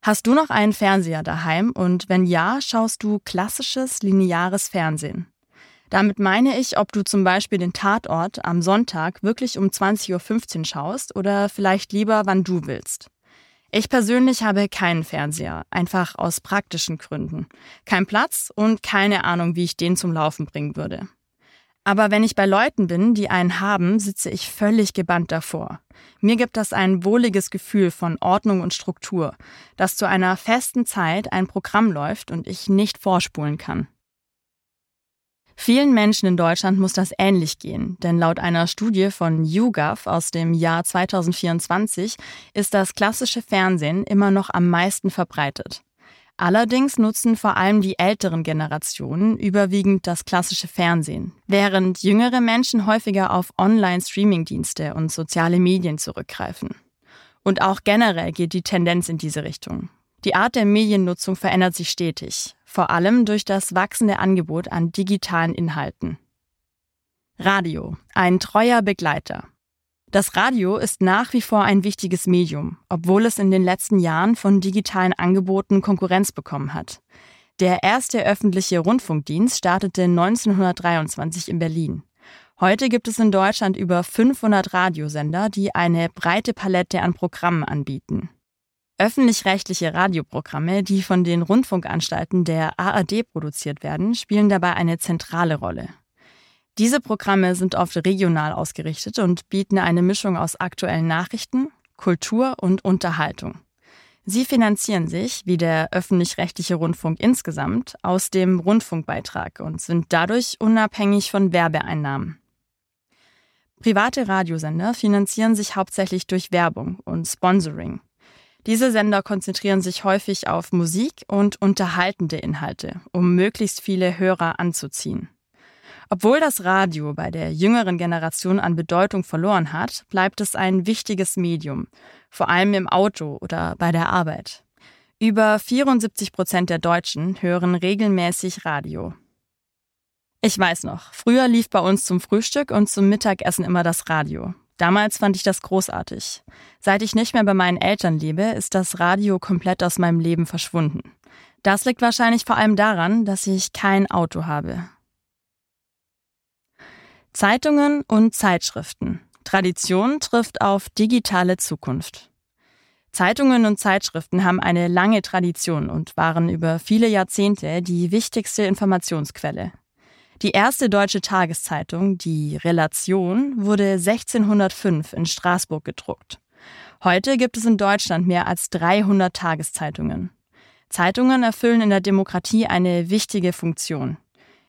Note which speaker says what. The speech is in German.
Speaker 1: Hast du noch einen Fernseher daheim und wenn ja, schaust du klassisches, lineares Fernsehen? Damit meine ich, ob du zum Beispiel den Tatort am Sonntag wirklich um 20:15 Uhr schaust oder vielleicht lieber, wann du willst. Ich persönlich habe keinen Fernseher, einfach aus praktischen Gründen. Kein Platz und keine Ahnung, wie ich den zum Laufen bringen würde. Aber wenn ich bei Leuten bin, die einen haben, sitze ich völlig gebannt davor. Mir gibt das ein wohliges Gefühl von Ordnung und Struktur, dass zu einer festen Zeit ein Programm läuft und ich nicht vorspulen kann. Vielen Menschen in Deutschland muss das ähnlich gehen, denn laut einer Studie von YouGov aus dem Jahr 2024 ist das klassische Fernsehen immer noch am meisten verbreitet. Allerdings nutzen vor allem die älteren Generationen überwiegend das klassische Fernsehen, während jüngere Menschen häufiger auf Online-Streaming-Dienste und soziale Medien zurückgreifen. Und auch generell geht die Tendenz in diese Richtung. Die Art der Mediennutzung verändert sich stetig, vor allem durch das wachsende Angebot an digitalen Inhalten. Radio, ein treuer Begleiter. Das Radio ist nach wie vor ein wichtiges Medium, obwohl es in den letzten Jahren von digitalen Angeboten Konkurrenz bekommen hat. Der erste öffentliche Rundfunkdienst startete 1923 in Berlin. Heute gibt es in Deutschland über 500 Radiosender, die eine breite Palette an Programmen anbieten. Öffentlich-rechtliche Radioprogramme, die von den Rundfunkanstalten der ARD produziert werden, spielen dabei eine zentrale Rolle. Diese Programme sind oft regional ausgerichtet und bieten eine Mischung aus aktuellen Nachrichten, Kultur und Unterhaltung. Sie finanzieren sich, wie der öffentlich-rechtliche Rundfunk insgesamt, aus dem Rundfunkbeitrag und sind dadurch unabhängig von Werbeeinnahmen. Private Radiosender finanzieren sich hauptsächlich durch Werbung und Sponsoring. Diese Sender konzentrieren sich häufig auf Musik und unterhaltende Inhalte, um möglichst viele Hörer anzuziehen. Obwohl das Radio bei der jüngeren Generation an Bedeutung verloren hat, bleibt es ein wichtiges Medium, vor allem im Auto oder bei der Arbeit. Über 74% der Deutschen hören regelmäßig Radio. Ich weiß noch, früher lief bei uns zum Frühstück und zum Mittagessen immer das Radio. Damals fand ich das großartig. Seit ich nicht mehr bei meinen Eltern lebe, ist das Radio komplett aus meinem Leben verschwunden. Das liegt wahrscheinlich vor allem daran, dass ich kein Auto habe. Zeitungen und Zeitschriften. Tradition trifft auf digitale Zukunft. Zeitungen und Zeitschriften haben eine lange Tradition und waren über viele Jahrzehnte die wichtigste Informationsquelle. Die erste deutsche Tageszeitung, die Relation, wurde 1605 in Straßburg gedruckt. Heute gibt es in Deutschland mehr als 300 Tageszeitungen. Zeitungen erfüllen in der Demokratie eine wichtige Funktion.